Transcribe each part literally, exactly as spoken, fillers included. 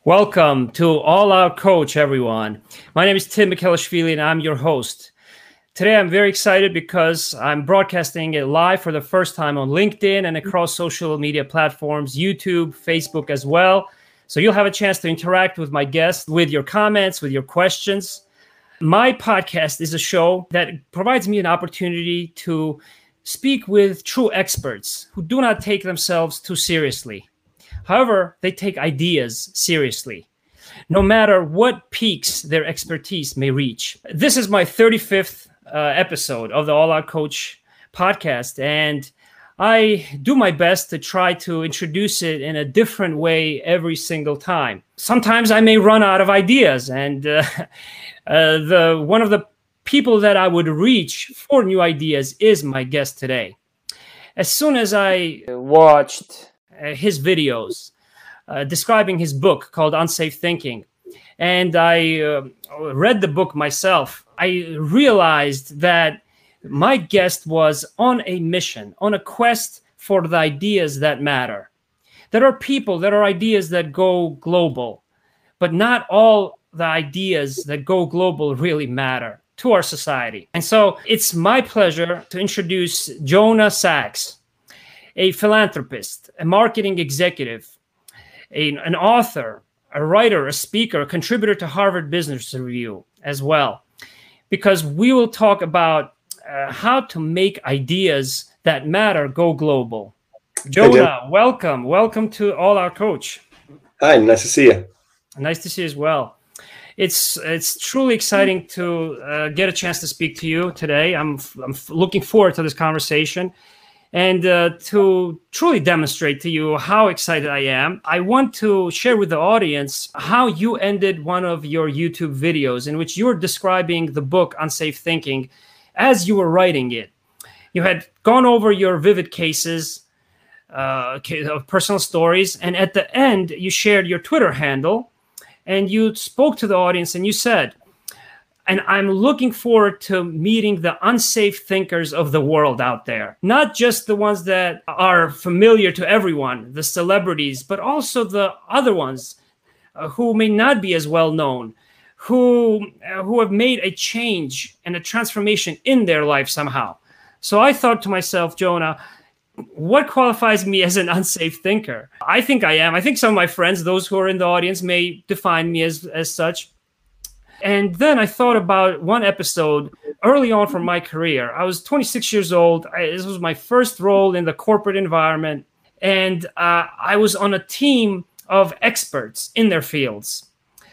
Welcome to All Out Coach, everyone. My name is Tim Mikhelishvili, and I'm your host. Today, I'm very excited because I'm broadcasting it live for the first time on LinkedIn and across social media platforms, YouTube, Facebook as well. So you'll have a chance to interact with my guests, with your comments, with your questions. My podcast is a show that provides me an opportunity to speak with true experts who do not take themselves too seriously. However, they take ideas seriously, no matter what peaks their expertise may reach. This is my thirty-fifth uh, episode of the All Out Coach podcast, and I do my best to try to introduce it in a different way every single time. Sometimes I may run out of ideas, and uh, uh, the one of the people that I would reach for new ideas is my guest today. As soon as I watched his videos uh, describing his book called Unsafe Thinking, and I uh, read the book myself, I realized that my guest was on a mission, on a quest for the ideas that matter. There are people, there are ideas that go global, but not all the ideas that go global really matter to our society. And so it's my pleasure to introduce Jonah Sachs, a philanthropist, a marketing executive, a, an author, a writer, a speaker, a contributor to Harvard Business Review as well, because we will talk about uh, how to make ideas that matter go global. Jonah, Hi, welcome. Welcome to All Out Coach. Hi, nice to see you. Nice to see you as well. It's it's truly exciting to uh, get a chance to speak to you today. I'm, I'm looking forward to this conversation. And uh, to truly demonstrate to you how excited I am, I want to share with the audience how you ended one of your YouTube videos in which you were describing the book Unsafe Thinking as you were writing it. You had gone over your vivid cases, uh, of personal stories, and at the end, you shared your Twitter handle, and you spoke to the audience and you said, and I'm looking forward to meeting the unsafe thinkers of the world out there. Not just the ones that are familiar to everyone, the celebrities, but also the other ones uh, who may not be as well known, who, uh, who have made a change and a transformation in their life somehow. So I thought to myself, Jonah, what qualifies me as an unsafe thinker? I think I am. I think some of my friends, those who are in the audience, may define me as, as such. And then I thought about one episode early on from my career. I was twenty-six years old. I, this was my first role in the corporate environment. And uh, I was on a team of experts in their fields.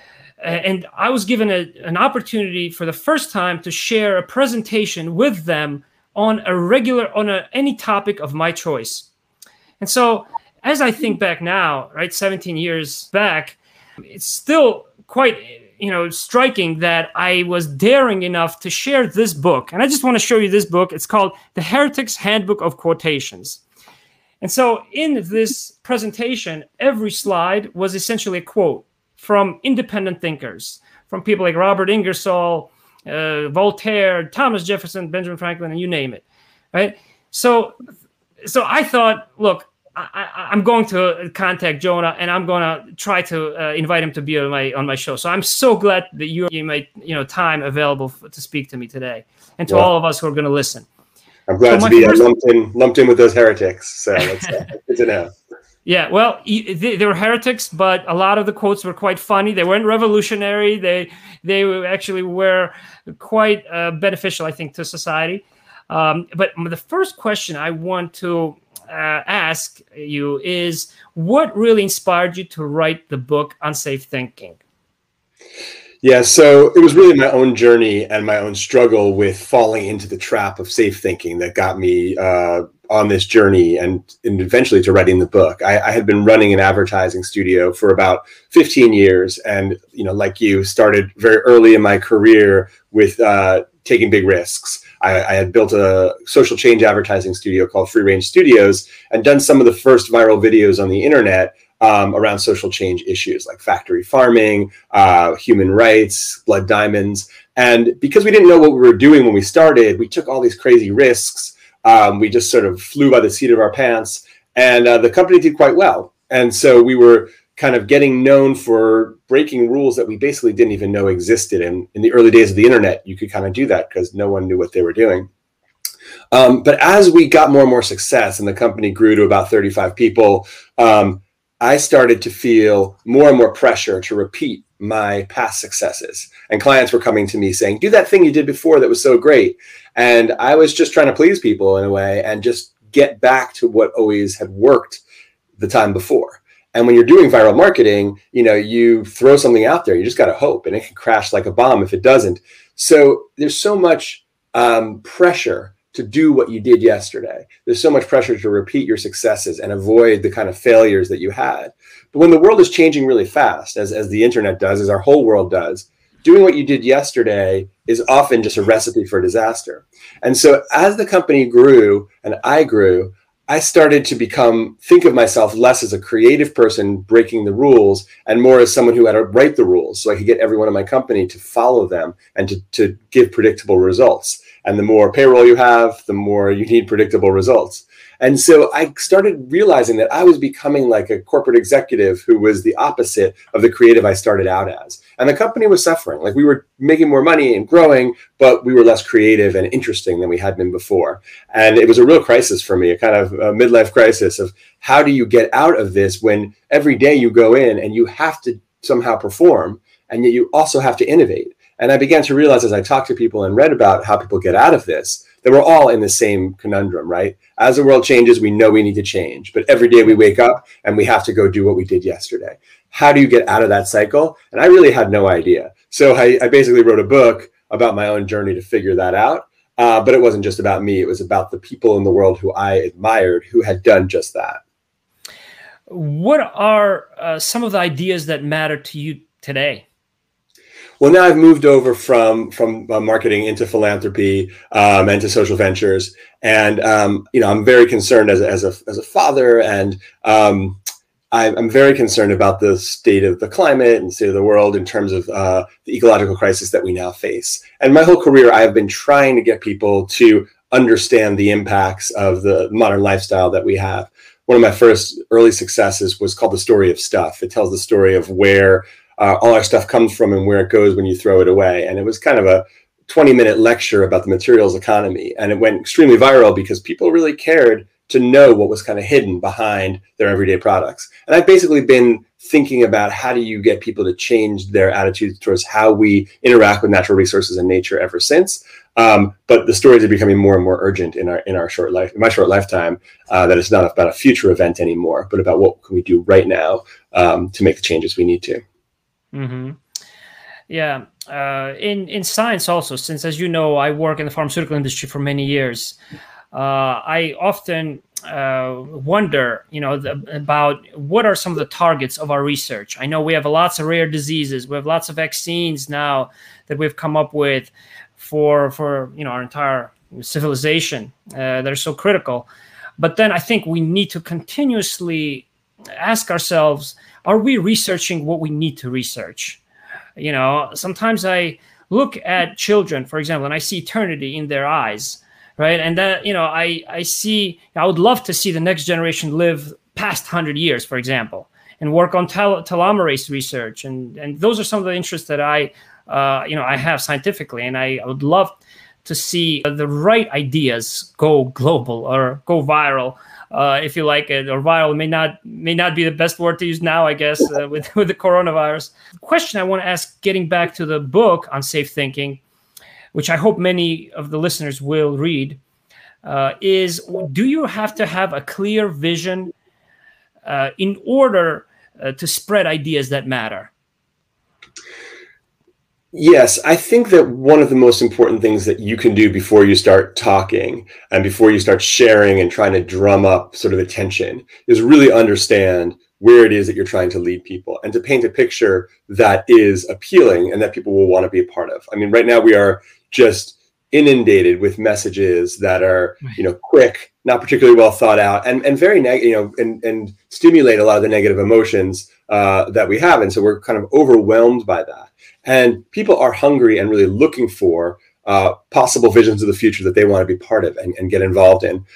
And I was given a, an opportunity for the first time to share a presentation with them on a regular, on a, any topic of my choice. And so as I think back now, right, seventeen years back, it's still quite you know, striking that I was daring enough to share this book. And I just want to show you this book. It's called The Heretic's Handbook of Quotations. And so in this presentation, every slide was essentially a quote from independent thinkers, from people like Robert Ingersoll, uh, Voltaire, Thomas Jefferson, Benjamin Franklin, and you name it, right? So, so I thought, look, I, I'm going to contact Jonah, and I'm going to try to uh, invite him to be on my on my show. So I'm so glad that you you made you know time available for, to speak to me today, and to yeah. all of us who are going to listen. I'm glad so to be first... lumped in lumped in with those heretics. So that's uh, good to know. Yeah, well, they, they were heretics, but a lot of the quotes were quite funny. They weren't revolutionary. They they actually were quite uh, beneficial, I think, to society. Um, but the first question I want to Uh, ask you is, what really inspired you to write the book Unsafe Thinking? Yeah, so it was really my own journey and my own struggle with falling into the trap of safe thinking that got me uh, on this journey and, and eventually to writing the book. I, I had been running an advertising studio for about fifteen years, and you know, like you, started very early in my career with uh, taking big risks. I, I had built a social change advertising studio called Free Range Studios and done some of the first viral videos on the internet um, around social change issues like factory farming, uh, human rights, blood diamonds. And because we didn't know what we were doing when we started, we took all these crazy risks. Um, we just sort of flew by the seat of our pants, and uh, the company did quite well. And so we were kind of getting known for breaking rules that we basically didn't even know existed. And in the early days of the internet, you could kind of do that because no one knew what they were doing. Um, but as we got more and more success and the company grew to about thirty-five people, um, I started to feel more and more pressure to repeat my past successes. And clients were coming to me saying, do that thing you did before that was so great. And I was just trying to please people in a way and just get back to what always had worked the time before. And when you're doing viral marketing, you know, you throw something out there, you just got to hope, and it can crash like a bomb if it doesn't. So there's so much um, pressure to do what you did yesterday. There's so much pressure to repeat your successes and avoid the kind of failures that you had. But when the world is changing really fast, as, as the internet does, as our whole world does, doing what you did yesterday is often just a recipe for disaster. And so as the company grew and I grew, I started to become, think of myself less as a creative person breaking the rules and more as someone who had to write the rules so I could get everyone in my company to follow them and to, to give predictable results. And the more payroll you have, the more you need predictable results. And so I started realizing that I was becoming like a corporate executive who was the opposite of the creative I started out as. And the company was suffering. Like we were making more money and growing, but we were less creative and interesting than we had been before. And it was a real crisis for me, a kind of a midlife crisis of how do you get out of this when every day you go in and you have to somehow perform, and yet you also have to innovate. And I began to realize as I talked to people and read about how people get out of this, that we're all in the same conundrum, right? As the world changes, we know we need to change. But every day we wake up and we have to go do what we did yesterday. How do you get out of that cycle? And I really had no idea. So I, I basically wrote a book about my own journey to figure that out. Uh, but it wasn't just about me. It was about the people in the world who I admired who had done just that. What are uh, some of the ideas that matter to you today? Well, now I've moved over from from uh, marketing into philanthropy um, and to social ventures, and um, you know I'm very concerned as a, as a as a father, and um, I, I'm very concerned about the state of the climate and the state of the world in terms of uh, the ecological crisis that we now face. And my whole career, I have been trying to get people to understand the impacts of the modern lifestyle that we have. One of my first early successes was called The Story of Stuff. It tells the story of where Uh, all our stuff comes from and where it goes when you throw it away. And it was kind of a twenty minute lecture about the materials economy. And it went extremely viral because people really cared to know what was kind of hidden behind their everyday products. And I've basically been thinking about how do you get people to change their attitudes towards how we interact with natural resources and nature ever since. Um, but the stories are becoming more and more urgent in our in our short life, in my short lifetime, uh, that it's not about a future event anymore, but about what can we do right now um, to make the changes we need to. Mm-hmm. Yeah. Uh, in, in science also, since, as you know, I work in the pharmaceutical industry for many years, uh, I often uh, wonder, you know, the, about what are some of the targets of our research. I know we have lots of rare diseases. We have lots of vaccines now that we've come up with for, for you know, our entire civilization uh, that are so critical. But then I think we need to continuously ask ourselves, are we researching what we need to research? You know, sometimes I look at children, for example, and I see eternity in their eyes, right? And that, you know, I, I see, I would love to see the next generation live past one hundred years, for example, and work on tel telomerase research. And, and those are some of the interests that I, uh, you know, I have scientifically. And I, I would love to see the right ideas go global or go viral. Uh, if you like it, or viral may not may not be the best word to use now, I guess, uh, with, with the coronavirus. The question I want to ask, getting back to the book on safe thinking, which I hope many of the listeners will read, uh, is do you have to have a clear vision uh, in order uh, to spread ideas that matter? Yes, I think that one of the most important things that you can do before you start talking and before you start sharing and trying to drum up sort of attention is really understand where it is that you're trying to lead people and to paint a picture that is appealing and that people will want to be a part of. I mean, right now we are just inundated with messages that are, you know, quick, not particularly well thought out, and, and very negative, you know, and, and stimulate a lot of the negative emotions uh, that we have. And so we're kind of overwhelmed by that. And people are hungry and really looking for uh, possible visions of the future that they want to be part of and, and get involved in.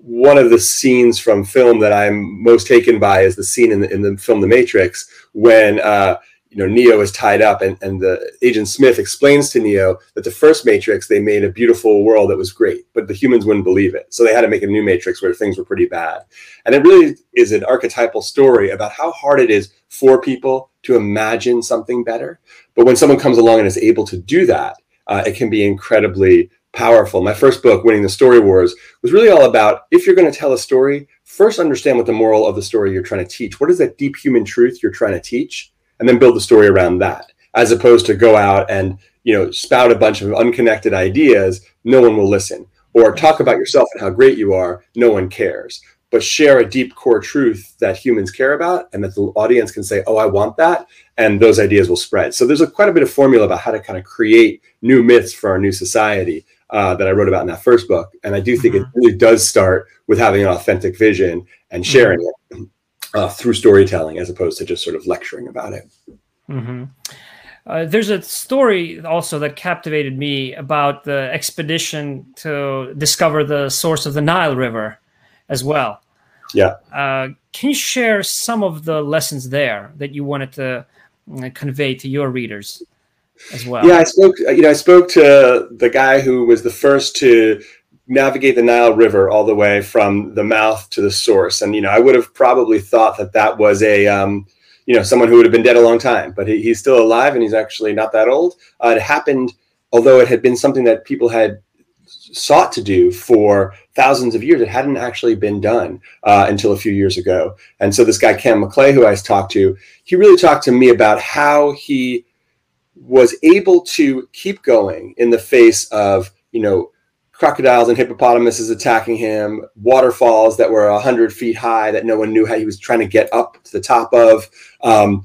one of the scenes from film that I'm most taken by is the scene in the, in the film The Matrix when uh, you know, Neo is tied up, and, and the Agent Smith explains to Neo that the first Matrix, they made a beautiful world that was great, but the humans wouldn't believe it. So they had to make a new Matrix where things were pretty bad. And it really is an archetypal story about how hard it is for people to imagine something better. But when someone comes along and is able to do that, uh, it can be incredibly powerful. My first book, Winning the Story Wars, was really all about, if you're going to tell a story, first understand what the moral of the story you're trying to teach. What is that deep human truth you're trying to teach? And then build the story around that, as opposed to go out and, you know, spout a bunch of unconnected ideas. No one will listen. Or talk about yourself and how great you are. No one cares. But share a deep core truth that humans care about, and that the audience can say, oh, I want that. And those ideas will spread. So there's a, quite a bit of formula about how to kind of create new myths for our new society uh, that I wrote about in that first book. And I do think mm-hmm. it really does start with having an authentic vision and sharing mm-hmm. it. Uh, through storytelling, as opposed to just sort of lecturing about it. Mm-hmm. Uh, there's a story also that captivated me about the expedition to discover the source of the Nile River as well. Yeah. Uh, can you share some of the lessons there that you wanted to uh, convey to your readers as well? Yeah, I spoke, you know, I spoke to the guy who was the first to navigate the Nile River all the way from the mouth to the source. And, you know, I would have probably thought that that was a, um, you know, someone who would have been dead a long time, but he, he's still alive, and he's actually not that old. Uh, it happened, although it had been something that people had sought to do for thousands of years. It hadn't actually been done uh, until a few years ago. And so this guy, Cam McClay, who I talked to, he really talked to me about how he was able to keep going in the face of, you know, crocodiles and hippopotamuses attacking him, waterfalls that were a hundred feet high that no one knew how he was trying to get up to the top of, um,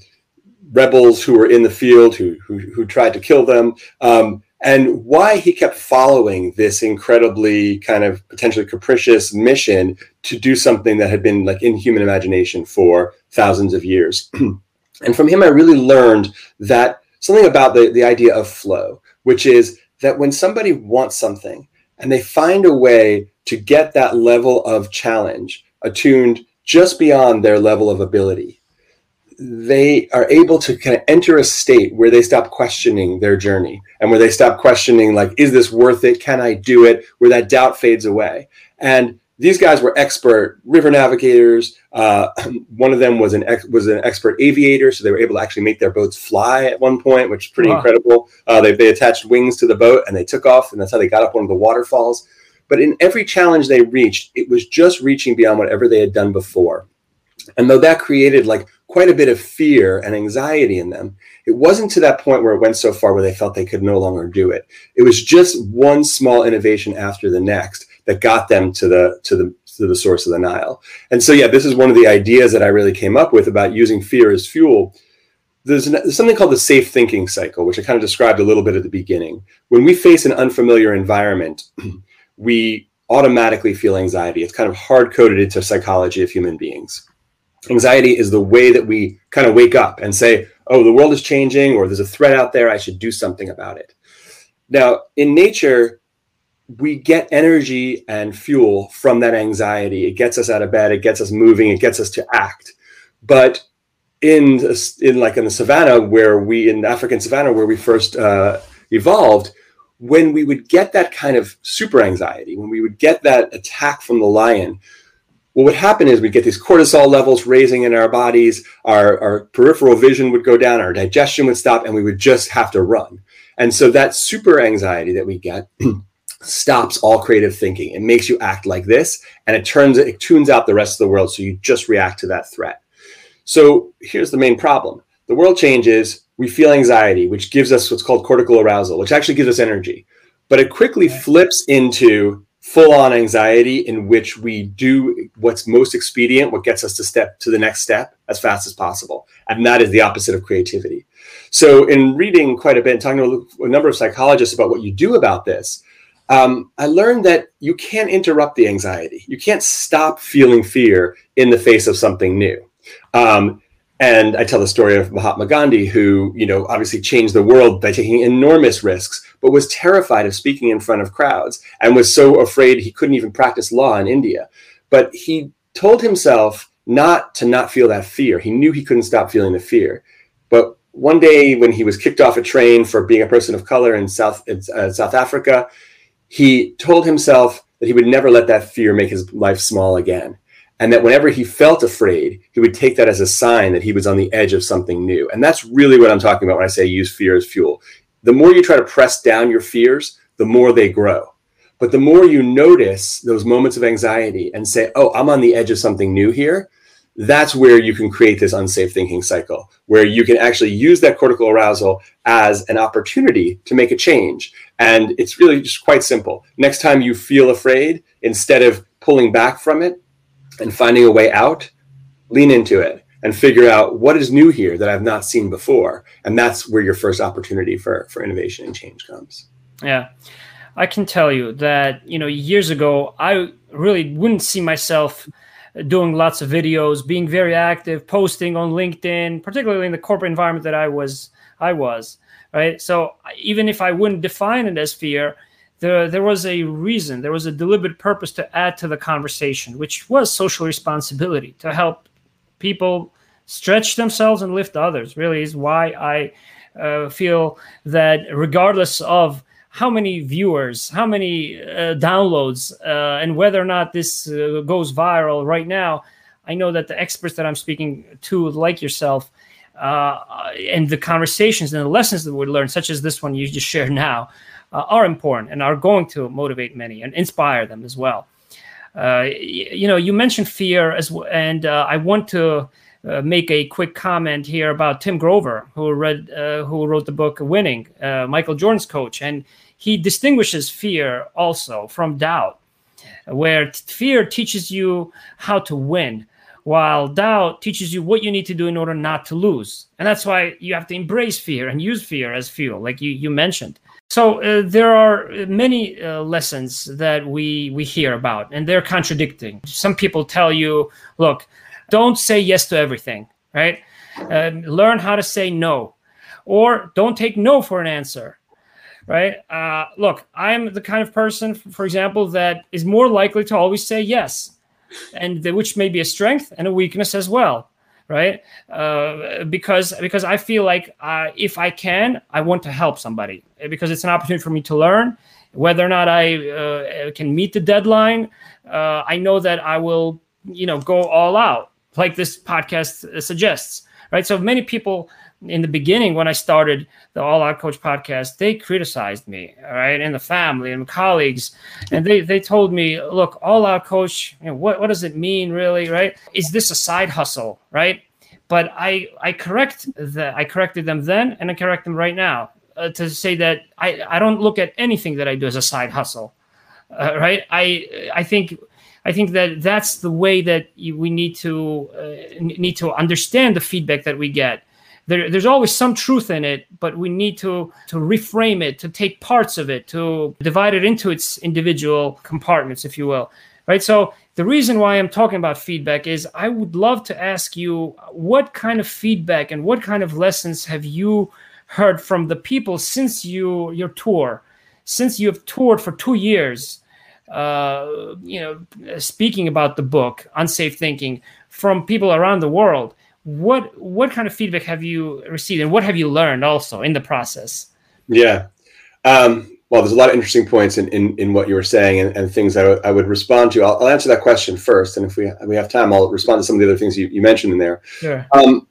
rebels who were in the field who, who, who tried to kill them, um, and why he kept following this incredibly kind of potentially capricious mission to do something that had been like in human imagination for thousands of years. And from him, I really learned that something about the, the idea of flow, which is that when somebody wants something, and they find a way to get that level of challenge attuned just beyond their level of ability, they are able to kind of enter a state where they stop questioning their journey, and where they stop questioning, like, is this worth it? Can I do it? Where that doubt fades away. And these guys were expert river navigators. Uh, one of them was an ex- was an expert aviator, so they were able to actually make their boats fly at one point, which is pretty wow. incredible. Uh, they they attached wings to the boat and they took off, and that's how they got up one of the waterfalls. But in every challenge they reached, it was just reaching beyond whatever they had done before. And though that created like quite a bit of fear and anxiety in them, it wasn't to that point where it went so far where they felt they could no longer do it. It was just one small innovation after the next that got them to the to the to the source of the Nile. And so, yeah, this is one of the ideas that I really came up with about using fear as fuel. There's, an, there's something called the safe thinking cycle, which I kind of described a little bit at the beginning. When we face an unfamiliar environment, we automatically feel anxiety. It's kind of hard-coded into psychology of human beings. Anxiety is the way that we kind of wake up and say, oh, the world is changing, or there's a threat out there, I should do something about it. Now, in nature, we get energy and fuel from that anxiety. It gets us out of bed, it gets us moving, it gets us to act. But in, in like in the savannah, where we, in the African savannah, where we first uh, evolved, when we would get that kind of super anxiety, when we would get that attack from the lion, what would happen is we'd get these cortisol levels raising in our bodies, our, our peripheral vision would go down, our digestion would stop, and we would just have to run. And so that super anxiety that we get stops all creative thinking. It makes you act like this, and it turns it tunes out the rest of the world, so you just react to that threat. So here's the main problem. The world changes, we feel anxiety, which gives us what's called cortical arousal, which actually gives us energy. But it quickly flips into full-on anxiety, in which we do what's most expedient, what gets us to step to the next step as fast as possible. And that is the opposite of creativity. So in reading quite a bit and talking to a number of psychologists about what you do about this, um, I learned that you can't interrupt the anxiety. You can't stop feeling fear in the face of something new. Um, and I tell the story of Mahatma Gandhi, who, you know, obviously changed the world by taking enormous risks, but was terrified of speaking in front of crowds and was so afraid he couldn't even practice law in India. But he told himself not to not feel that fear. He knew he couldn't stop feeling the fear. But one day when he was kicked off a train for being a person of color in South, uh, South Africa, he told himself that he would never let that fear make his life small again. And that whenever he felt afraid, he would take that as a sign that he was on the edge of something new. And that's really what I'm talking about when I say use fear as fuel. The more you try to press down your fears, the more they grow. But the more you notice those moments of anxiety and say, oh, I'm on the edge of something new here, that's where you can create this unsafe thinking cycle, where you can actually use that cortical arousal as an opportunity to make a change. And it's really just quite simple. Next time you feel afraid, instead of pulling back from it and finding a way out, lean into it and figure out what is new here that I've not seen before. And that's where your first opportunity for, for innovation and change comes. Yeah. I can tell you that, you know, years ago, I really wouldn't see myself doing lots of videos, being very active, posting on LinkedIn, particularly in the corporate environment that I was, I was, right? So even if I wouldn't define it as fear, there, there was a reason, there was a deliberate purpose to add to the conversation, which was social responsibility, to help people stretch themselves and lift others, really is why I uh, feel that regardless of how many viewers, how many uh, downloads, uh, and whether or not this uh, goes viral right now, I know that the experts that I'm speaking to, like yourself, uh, and the conversations and the lessons that we learn, such as this one you just shared now, uh, are important and are going to motivate many and inspire them as well. Uh, you know, you mentioned fear, as well, and uh, I want to Uh, make a quick comment here about Tim Grover, who read, uh, who wrote the book Winning, uh, Michael Jordan's coach, and he distinguishes fear also from doubt, where t- fear teaches you how to win, while doubt teaches you what you need to do in order not to lose. And that's why you have to embrace fear and use fear as fuel, like you you mentioned. So uh, there are many uh, lessons that we we hear about, and they're contradicting. Some people tell you, look, don't say yes to everything, right? Uh, learn how to say no, or don't take no for an answer, right? Uh, look, I'm the kind of person, for example, that is more likely to always say yes, and the, which may be a strength and a weakness as well, right? Uh, because because I feel like uh, if I can, I want to help somebody, because it's an opportunity for me to learn. Whether or not I uh, can meet the deadline, uh, I know that I will, you know, go all out, like this podcast suggests, right? So many people in the beginning, when I started the All Out Coach podcast, they criticized me, all right, and the family and colleagues, and they they told me, look, All Out Coach, you know, what what does it mean, really, right? Is this a side hustle, right? But I I correct that I corrected them then, and I correct them right now uh, to say that I I don't look at anything that I do as a side hustle, uh, right? I I think. I think that that's the way that you, we need to uh, need to understand the feedback that we get. There, there's always some truth in it, but we need to to reframe it, to take parts of it, to divide it into its individual compartments, if you will, right? So the reason why I'm talking about feedback is I would love to ask you, what kind of feedback and what kind of lessons have you heard from the people since you your tour, since you have toured for two years? Uh, you know, speaking about the book, Unsafe Thinking, from people around the world, what what kind of feedback have you received, and what have you learned also in the process? Yeah. Um, well, there's a lot of interesting points in, in, in what you were saying, and, and things I, w- I would respond to. I'll, I'll answer that question first, and if we, we have time, I'll respond to some of the other things you, you mentioned in there. Sure. Um,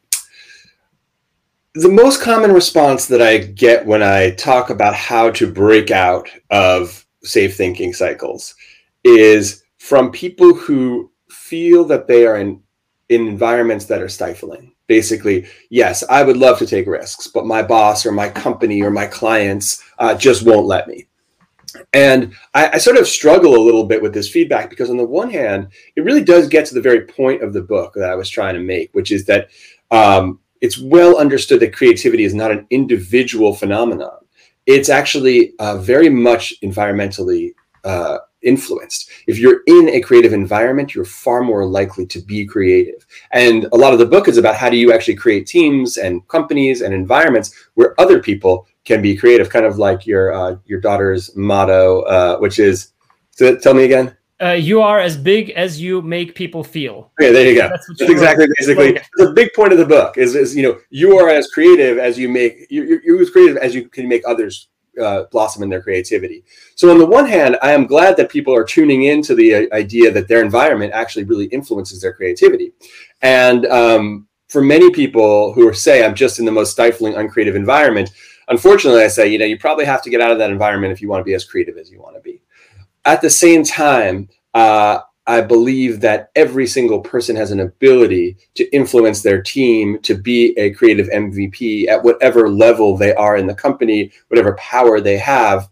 the most common response that I get when I talk about how to break out of safe thinking cycles is from people who feel that they are in, in environments that are stifling. Basically, yes, I would love to take risks, but my boss or my company or my clients uh, just won't let me. And I, I sort of struggle a little bit with this feedback, because on the one hand, it really does get to the very point of the book that I was trying to make, which is that um, it's well understood that creativity is not an individual phenomenon. It's actually uh, very much environmentally uh, influenced. If you're in a creative environment, you're far more likely to be creative. And a lot of the book is about how do you actually create teams and companies and environments where other people can be creative, kind of like your uh, your daughter's motto, uh, which is, so tell me again. Uh, you are as big as you make people feel. Okay, there you go. That's, That's exactly wrote. basically the big point of the book is, is you know, you are as creative as you make you you're as creative as you can make others uh, blossom in their creativity. So on the one hand, I am glad that people are tuning into the uh, idea that their environment actually really influences their creativity. And um, for many people who are say, I'm just in the most stifling, uncreative environment, unfortunately, I say, you know, you probably have to get out of that environment if you want to be as creative as you want to be. At the same time, uh, I believe that every single person has an ability to influence their team to be a creative M V P at whatever level they are in the company, whatever power they have.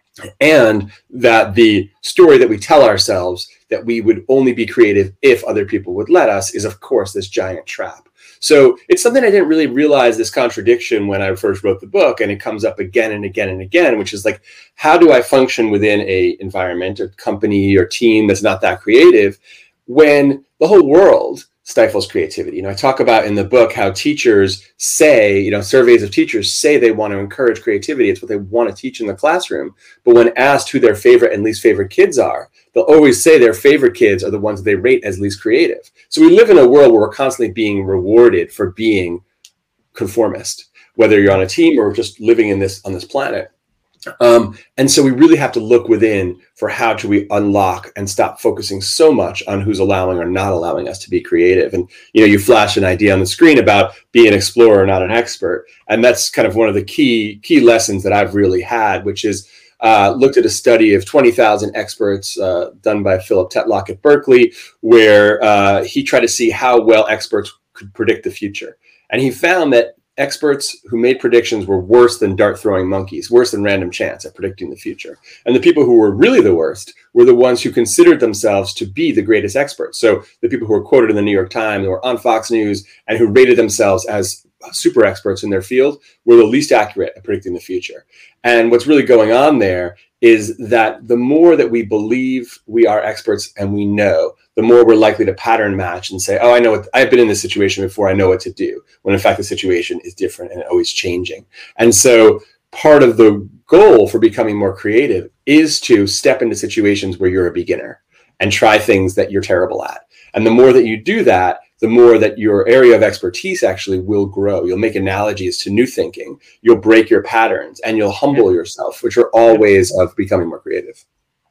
And that the story that we tell ourselves that we would only be creative if other people would let us is, of course, this giant trap. So it's something I didn't really realize, this contradiction, when I first wrote the book, and it comes up again and again and again, which is like, how do I function within a environment or company or team that's not that creative when the whole world stifles creativity? You know, I talk about in the book how teachers say, you know, surveys of teachers say they want to encourage creativity. It's what they want to teach in the classroom. But when asked who their favorite and least favorite kids are, they'll always say their favorite kids are the ones they rate as least creative. So we live in a world where we're constantly being rewarded for being conformist, whether you're on a team or just living in this on this planet. Um, and so we really have to look within for how do we unlock and stop focusing so much on who's allowing or not allowing us to be creative. And, you know, you flash an idea on the screen about be an explorer, not an expert. And that's kind of one of the key, key lessons that I've really had, which is uh, looked at a study of twenty thousand experts uh, done by Philip Tetlock at Berkeley, where uh, he tried to see how well experts could predict the future. And he found that experts who made predictions were worse than dart throwing monkeys, worse than random chance at predicting the future. And the people who were really the worst were the ones who considered themselves to be the greatest experts. So the people who were quoted in the New York Times or on Fox News and who rated themselves as super experts in their field were the least accurate at predicting the future. And what's really going on there is that the more that we believe we are experts and we know, the more we're likely to pattern match and say, oh, I know what, I've been in this situation before, I know what to do, when in fact the situation is different and always changing. And so part of the goal for becoming more creative is to step into situations where you're a beginner and try things that you're terrible at. And the more that you do that, the more that your area of expertise actually will grow. You'll make analogies to new thinking, you'll break your patterns, and you'll humble yourself, which are all ways of becoming more creative.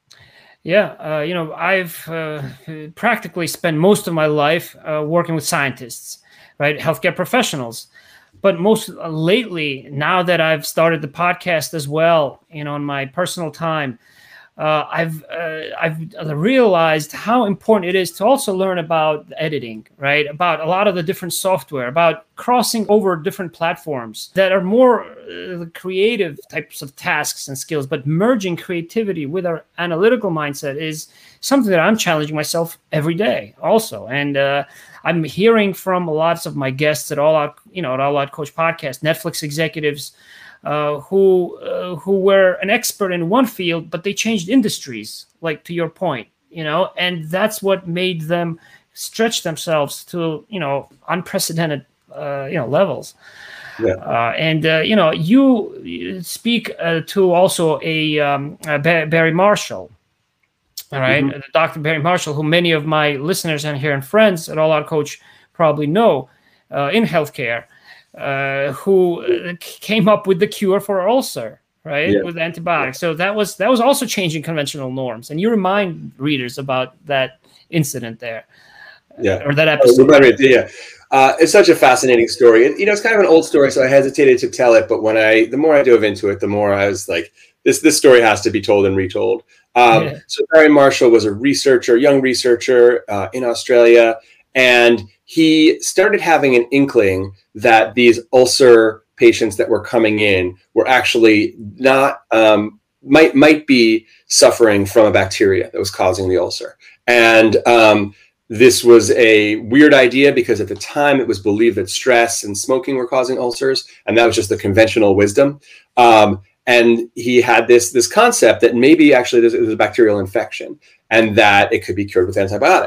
Yeah, uh, you know, I've uh, practically spent most of my life uh, working with scientists, right? Healthcare professionals. But most uh, lately, now that I've started the podcast as well, you know, in my personal time, uh, I've uh, I've realized how important it is to also learn about editing, right? About a lot of the different software, about crossing over different platforms that are more uh, creative types of tasks and skills, but merging creativity with our analytical mindset is something that I'm challenging myself every day also. And uh, I'm hearing from lots of my guests at All Out, you know, at All Out Coach Podcast, Netflix executives uh, who uh, who were an expert in one field, but they changed industries, like to your point, you know, and that's what made them stretch themselves to, you know, unprecedented, uh, you know, levels. Yeah. Uh, and, uh, you know, you speak uh, to also a, um, a Barry Marshall, all right, mm-hmm. Doctor Barry Marshall, who many of my listeners and here and friends at All Out Coach probably know uh, in healthcare, uh, who came up with the cure for ulcer, right, yeah. with antibiotics. So that was that was also changing conventional norms. And you remind readers about that incident there, yeah, or that episode. Oh, yeah. Uh, it's such a fascinating story. And, you know, it's kind of an old story, so I hesitated to tell it. But when I, the more I dove into it, the more I was like, this this story has to be told and retold. Um, yeah. So Barry Marshall was a researcher, young researcher uh, in Australia, and he started having an inkling that these ulcer patients that were coming in were actually not, um, might might be suffering from a bacteria that was causing the ulcer. And um, this was a weird idea because at the time it was believed that stress and smoking were causing ulcers, and that was just the conventional wisdom. Um, and he had this, this concept that maybe actually there's, there's a bacterial infection and that it could be cured with antibiotics.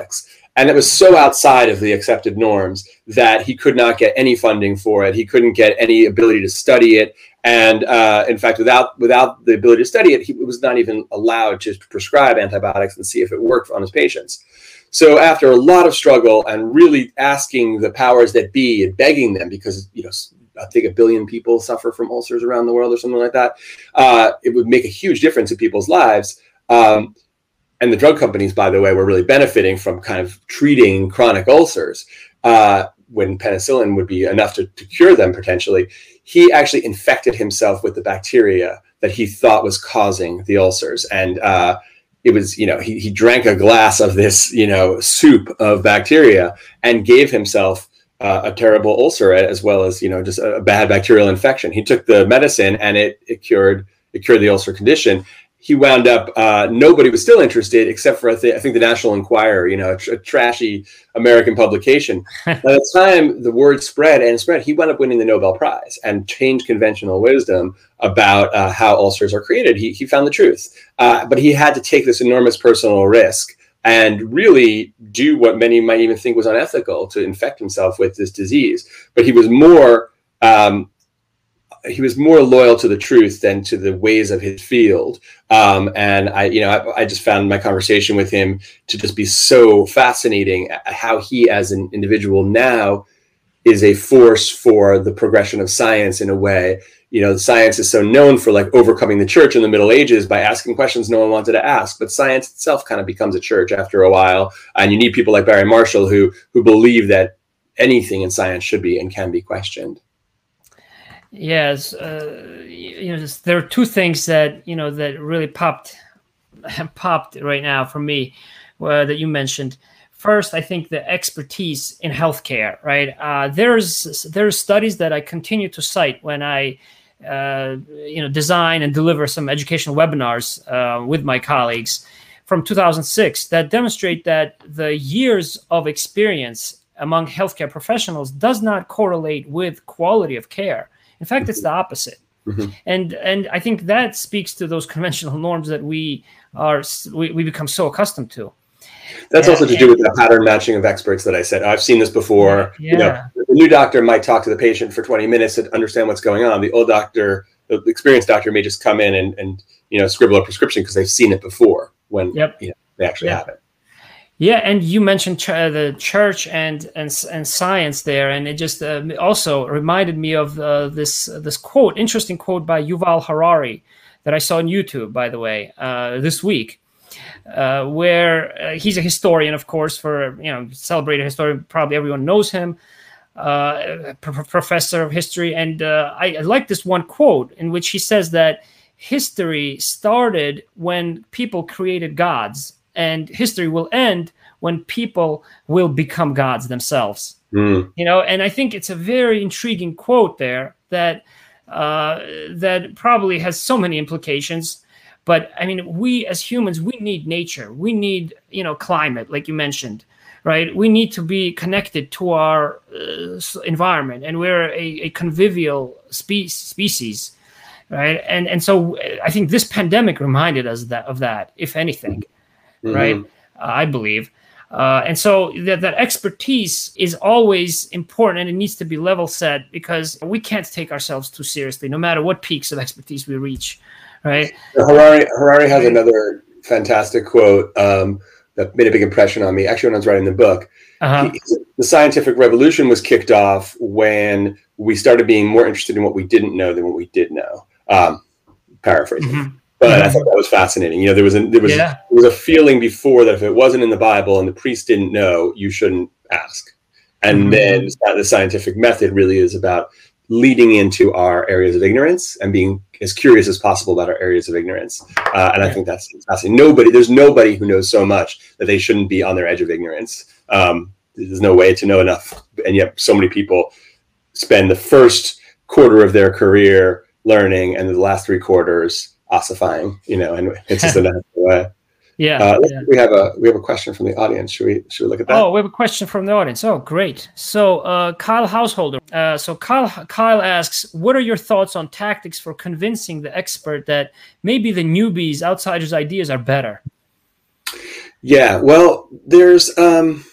And it was so outside of the accepted norms that he could not get any funding for it. He couldn't get any ability to study it. And uh, in fact, without without the ability to study it, he was not even allowed to prescribe antibiotics and see if it worked on his patients. So after a lot of struggle and really asking the powers that be and begging them, because, you know, I think a billion people suffer from ulcers around the world or something like that, uh, it would make a huge difference in people's lives. Um, and the drug companies, by the way, were really benefiting from kind of treating chronic ulcers uh, when penicillin would be enough to, to cure them potentially. He actually infected himself with the bacteria that he thought was causing the ulcers. And uh, it was, you know, he, he drank a glass of this, you know, soup of bacteria and gave himself uh, a terrible ulcer, as well as, you know, just a, a bad bacterial infection. He took the medicine and it, it cured, it cured the ulcer condition. He wound up, uh, nobody was still interested except for, I, th- I think, the National Enquirer, you know, a, tr- a trashy American publication. By the time the word spread and spread, he wound up winning the Nobel Prize and changed conventional wisdom about uh, how ulcers are created. He, he found the truth. Uh, but he had to take this enormous personal risk and really do what many might even think was unethical, to infect himself with this disease. But he was more... Um, he was more loyal to the truth than to the ways of his field. Um, and I, you know, I, I just found my conversation with him to just be so fascinating, how he as an individual now is a force for the progression of science in a way. You know, science is so known for like overcoming the church in the Middle Ages by asking questions no one wanted to ask, but science itself kind of becomes a church after a while. And you need people like Barry Marshall who, who believe that anything in science should be and can be questioned. Yes, uh, you know, just, there are two things that you know that really popped, popped right now for me, uh, that you mentioned. First, I think the expertise in healthcare. Right, uh, there's there's studies that I continue to cite when I, uh, you know, design and deliver some educational webinars uh, with my colleagues from two thousand six that demonstrate that the years of experience among healthcare professionals does not correlate with quality of care. In fact, it's the opposite. Mm-hmm. And and I think that speaks to those conventional norms that we are we, we become so accustomed to. That's and, also to do with the pattern matching of experts that I said. I've seen this before. Yeah. You know, the new doctor might talk to the patient for twenty minutes to understand what's going on. The old doctor, the experienced doctor, may just come in and, and you know scribble a prescription because they've seen it before when yep. you know, they actually yep. have it. Yeah, and you mentioned ch- the church and and and science there, and it just uh, also reminded me of uh, this uh, this quote, interesting quote by Yuval Harari that I saw on YouTube, by the way, uh, this week, uh, where uh, he's a historian, of course, for you know celebrated historian, probably everyone knows him, uh, pr- professor of history, and uh, I, I like this one quote in which he says that history started when people created gods. And history will end when people will become gods themselves. Mm. You know, and I think it's a very intriguing quote there that uh, that probably has so many implications. But I mean, we as humans, we need nature. We need, you know, climate, like you mentioned, right? We need to be connected to our uh, environment, and we're a, a convivial spe- species, right? And and so I think this pandemic reminded us that of that, if anything. Mm-hmm. Right, uh, I believe, uh, and so that that expertise is always important, and it needs to be level set because we can't take ourselves too seriously, no matter what peaks of expertise we reach. Right. Harari Harari has another fantastic quote um, that made a big impression on me. Actually, when I was writing the book, uh-huh. he, the scientific revolution was kicked off when we started being more interested in what we didn't know than what we did know. Um, paraphrasing. Mm-hmm. But mm-hmm. I thought that was fascinating. You know, there was a, there was yeah. there was a feeling before that if it wasn't in the Bible and the priest didn't know, you shouldn't ask. And mm-hmm. then the scientific method really is about leading into our areas of ignorance and being as curious as possible about our areas of ignorance. Uh, and yeah. I think that's fascinating. Nobody, there's nobody who knows so much that they shouldn't be on their edge of ignorance. Um, there's no way to know enough, and yet so many people spend the first quarter of their career learning, and the last three quarters ossifying, you know, and it's just a natural way. Yeah, uh, yeah. We have a we have a question from the audience. Should we should we look at that? Oh, we have a question from the audience. Oh, great. So, uh, Kyle Householder. Uh, so, Kyle Kyle asks, "What are your thoughts on tactics for convincing the expert that maybe the newbies, outsiders' ideas are better?" Yeah, well, there's um,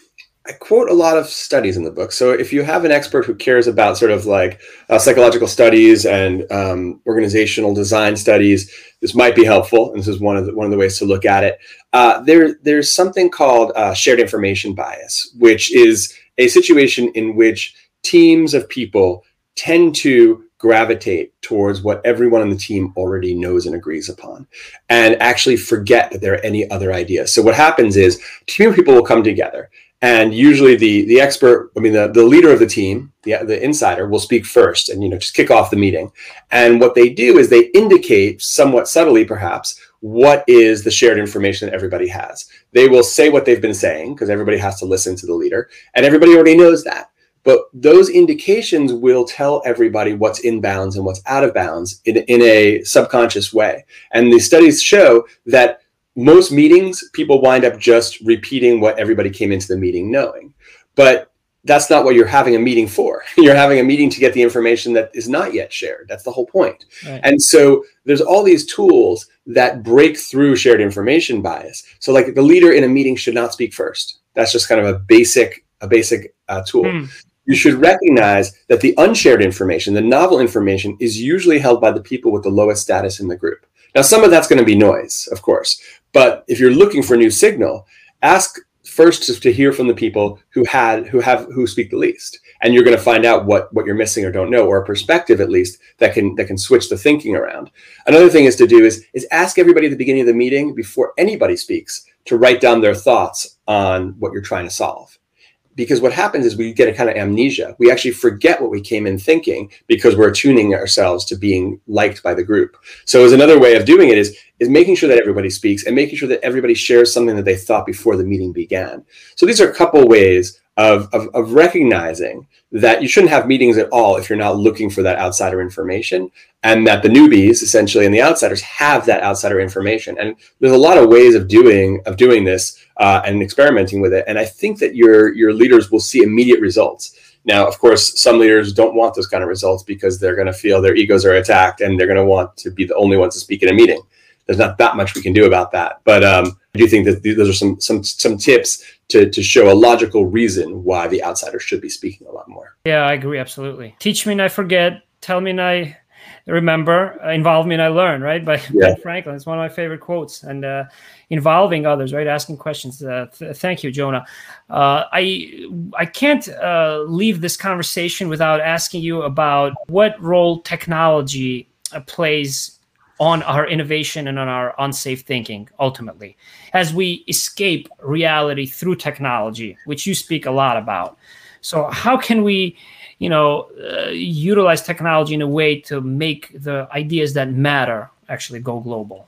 I quote a lot of studies in the book. So if you have an expert who cares about sort of like uh, psychological studies and um, organizational design studies, this might be helpful. And this is one of the, one of the ways to look at it. Uh, there, there's something called uh, shared information bias, which is a situation in which teams of people tend to gravitate towards what everyone on the team already knows and agrees upon, and actually forget that there are any other ideas. So what happens is a team of people will come together, and usually the the expert, I mean, the, the leader of the team, the, the insider, will speak first and, you know, just kick off the meeting. And what they do is they indicate somewhat subtly, perhaps, what is the shared information that everybody has. They will say what they've been saying because everybody has to listen to the leader, and everybody already knows that. But those indications will tell everybody what's in bounds and what's out of bounds in, in a subconscious way. And the studies show that most meetings, people wind up just repeating what everybody came into the meeting knowing. But that's not what you're having a meeting for. You're having a meeting to get the information that is not yet shared. That's the whole point. Right. And so there's all these tools that break through shared information bias. So like the leader in a meeting should not speak first. That's just kind of a basic, a basic uh, tool. Mm. You should recognize that the unshared information, the novel information, is usually held by the people with the lowest status in the group. Now, some of that's going to be noise, of course. But if you're looking for new signal, ask first to, to hear from the people who had who have who speak the least, and you're going to find out what what you're missing or don't know, or a perspective at least that can that can switch the thinking around. Another thing is to do is is ask everybody at the beginning of the meeting, before anybody speaks, to write down their thoughts on what you're trying to solve. Because what happens is we get a kind of amnesia. We actually forget what we came in thinking because we're attuning ourselves to being liked by the group. So as another way of doing it is, is making sure that everybody speaks and making sure that everybody shares something that they thought before the meeting began. So these are a couple ways of, of, of recognizing that you shouldn't have meetings at all if you're not looking for that outsider information, and that the newbies essentially and the outsiders have that outsider information. And there's a lot of ways of doing of doing this uh, and experimenting with it. And I think that your your leaders will see immediate results. Now, of course, some leaders don't want those kind of results because they're going to feel their egos are attacked and they're going to want to be the only ones to speak in a meeting. There's not that much we can do about that. But um, I do think that those are some some some tips to, to show a logical reason why the outsider should be speaking a lot more. Yeah, I agree. Absolutely. Teach me and I forget. Tell me and I remember. Uh, involve me and I learn, right? By yeah. Ben Franklin. It's one of my favorite quotes. And uh, involving others, right? Asking questions. Uh, th- thank you, Jonah. Uh, I, I can't uh, leave this conversation without asking you about what role technology uh, plays on our innovation and on our unsafe thinking, ultimately, as we escape reality through technology, which you speak a lot about. So how can we, you know, uh, utilize technology in a way to make the ideas that matter actually go global?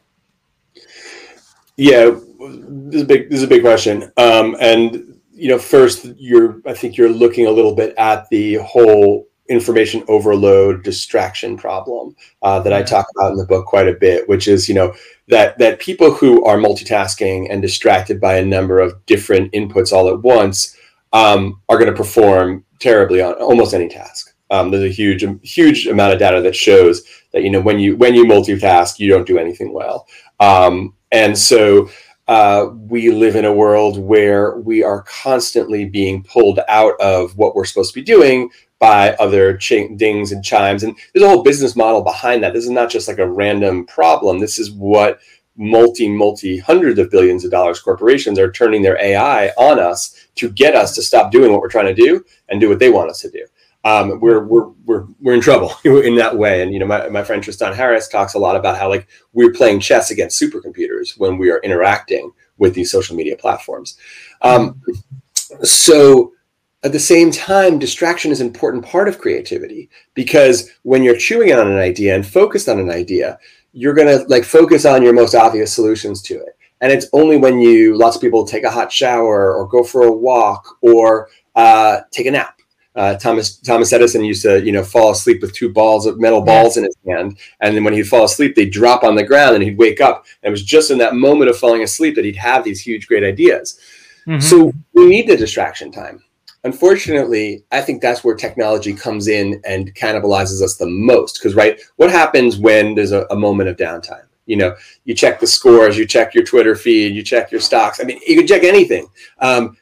Yeah, this is a big, this is a big question. Um, and, you know, first, you're, I think you're looking a little bit at the whole information overload distraction problem uh, that I talk about in the book quite a bit, which is, you know, that that people who are multitasking and distracted by a number of different inputs all at once um, are going to perform terribly on almost any task. Um, there's a huge, huge amount of data that shows that, you know, when you when you multitask, you don't do anything well. Um, and so uh, we live in a world where we are constantly being pulled out of what we're supposed to be doing by other ch- dings and chimes. And there's a whole business model behind that. This is not just like a random problem. This is what multi, multi hundreds of billions of dollars corporations are turning their A I on us to get us to stop doing what we're trying to do and do what they want us to do. Um, we're, we're, we're, we're in trouble in that way. And, you know, my, my friend Tristan Harris talks a lot about how, like, we're playing chess against supercomputers when we are interacting with these social media platforms. Um, so, At the same time, distraction is an important part of creativity, because when you're chewing on an idea and focused on an idea, you're going to like focus on your most obvious solutions to it. And it's only when you, lots of people take a hot shower or go for a walk or uh, take a nap. Uh, Thomas Thomas Edison used to, you know, fall asleep with two balls of metal balls in his hand. And then when he'd fall asleep, they'd drop on the ground and he'd wake up. And it was just in that moment of falling asleep that he'd have these huge, great ideas. Mm-hmm. So we need the distraction time. Unfortunately, I think that's where technology comes in and cannibalizes us the most. Because, right, what happens when there's a, a moment of downtime? You know, you check the scores, you check your Twitter feed, you check your stocks. I mean, you can check anything. Um,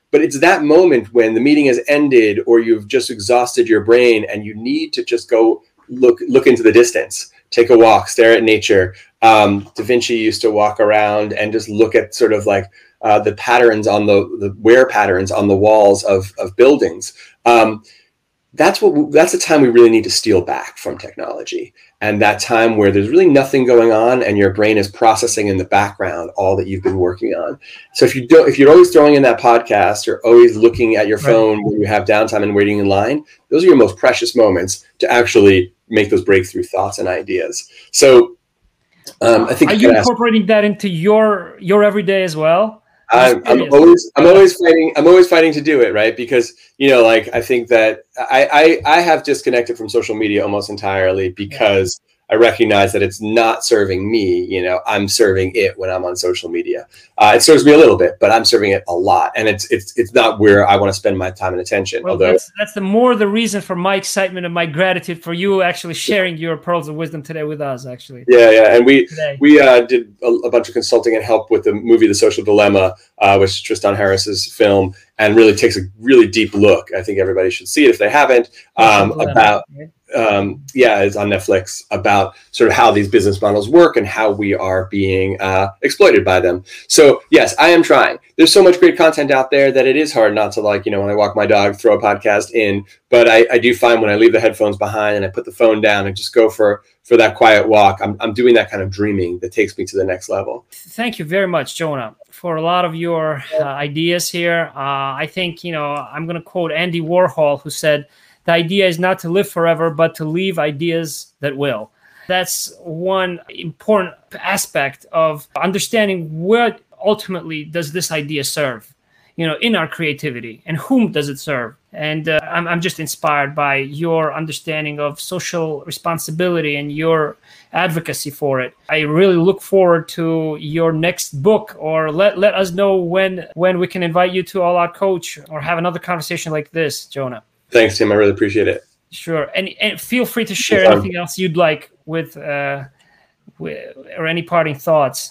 but it's that moment when the meeting has ended or you've just exhausted your brain and you need to just go look look into the distance, take a walk, stare at nature. Um, Da Vinci used to walk around and just look at sort of like uh, the patterns on the, the wear patterns on the walls of, of buildings. Um, that's what that's the time we really need to steal back from technology, and that time where there's really nothing going on and your brain is processing in the background all that you've been working on. So if you don't, if you're always throwing in that podcast or always looking at your phone when you have downtime and waiting in line, those are your most precious moments to actually make those breakthrough thoughts and ideas. So um, I think are you incorporating that into your your everyday as well? I'm, I'm always, I'm always fighting. I'm always fighting to do it, right? Because, you know, like, I think that I, I, I have disconnected from social media almost entirely because I recognize that it's not serving me. You know, I'm serving it when I'm on social media. Uh, it serves me a little bit, but I'm serving it a lot, and it's it's it's not where I want to spend my time and attention. Well, although that's, that's the more the reason for my excitement and my gratitude for you actually sharing your pearls of wisdom today with us. Actually, yeah, yeah, and we today. we uh, did a, a bunch of consulting and help with the movie The Social Dilemma, uh, which is Tristan Harris's film, and really takes a really deep look. I think everybody should see it if they haven't. Um, about um, yeah, it's on Netflix, about sort of how these business models work and how we are being uh, exploited by them. So yes, I am trying. There's so much great content out there that it is hard not to, like, you know, when I walk my dog, throw a podcast in. But I, I do find when I leave the headphones behind and I put the phone down and just go for for that quiet walk, I'm I'm doing that kind of dreaming that takes me to the next level. Thank you very much, Jonah, for a lot of your uh, ideas here. Uh, I think, you know, I'm going to quote Andy Warhol, who said, "The idea is not to live forever, but to leave ideas that will." That's one important aspect of understanding what ultimately does this idea serve, you know, in our creativity, and whom does it serve. And uh, I'm, I'm just inspired by your understanding of social responsibility and your advocacy for it. I really look forward to your next book, or let, let us know when, when we can invite you to All Out Coach or have another conversation like this, Jonah. Thanks, Tim. I really appreciate it. Sure. And, and feel free to share anything else you'd like with, uh, with or any parting thoughts.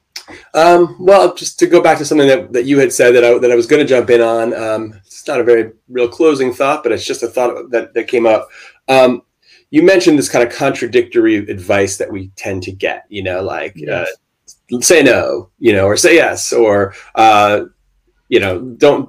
Um, well, just to go back to something that, that you had said that I, that I was going to jump in on. Um, it's not a very real closing thought, but it's just a thought that, that came up. Um, you mentioned this kind of contradictory advice that we tend to get, you know, like yes. uh, say no, you know, or say yes, or, uh, you know, don't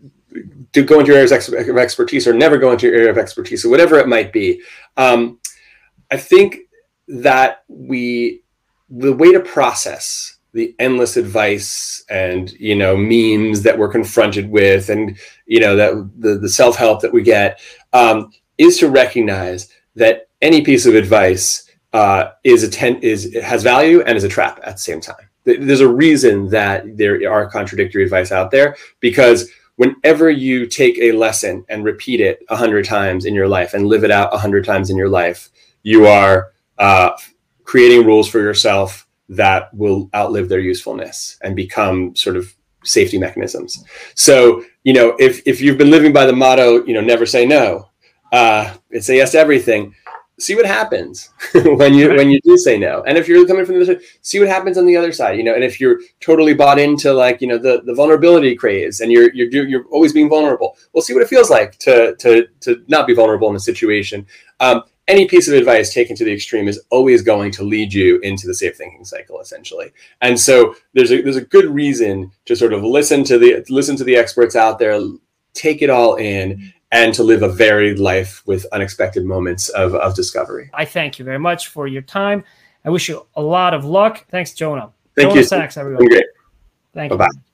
do go into your areas of expertise, or never go into your area of expertise, or whatever it might be. Um, I think that we, the way to process the endless advice and, you know, memes that we're confronted with, and, you know, that the, the self-help that we get, um, is to recognize that any piece of advice uh, is a ten, is has value and is a trap at the same time. There's a reason that there are contradictory advice out there, because whenever you take a lesson and repeat it a hundred times in your life and live it out a hundred times in your life, you are uh, creating rules for yourself that will outlive their usefulness and become sort of safety mechanisms. So, you know, if, if you've been living by the motto, you know, never say no, uh, and say yes to everything, see what happens when you, when you do say no. And if you're coming from the other side, see what happens on the other side, you know. And if you're totally bought into, like, you know, the, the vulnerability craze, and you're, you're, you're always being vulnerable, we'll see what it feels like to, to, to not be vulnerable in a situation. Um, Any piece of advice taken to the extreme is always going to lead you into the safe thinking cycle, essentially. And so there's a there's a good reason to sort of listen to the listen to the experts out there, take it all in, and to live a varied life with unexpected moments of, of discovery. I thank you very much for your time. I wish you a lot of luck. Thanks, Jonah. Thank Jonah you. Sachs, everyone. Great. Thank you. Bye-bye.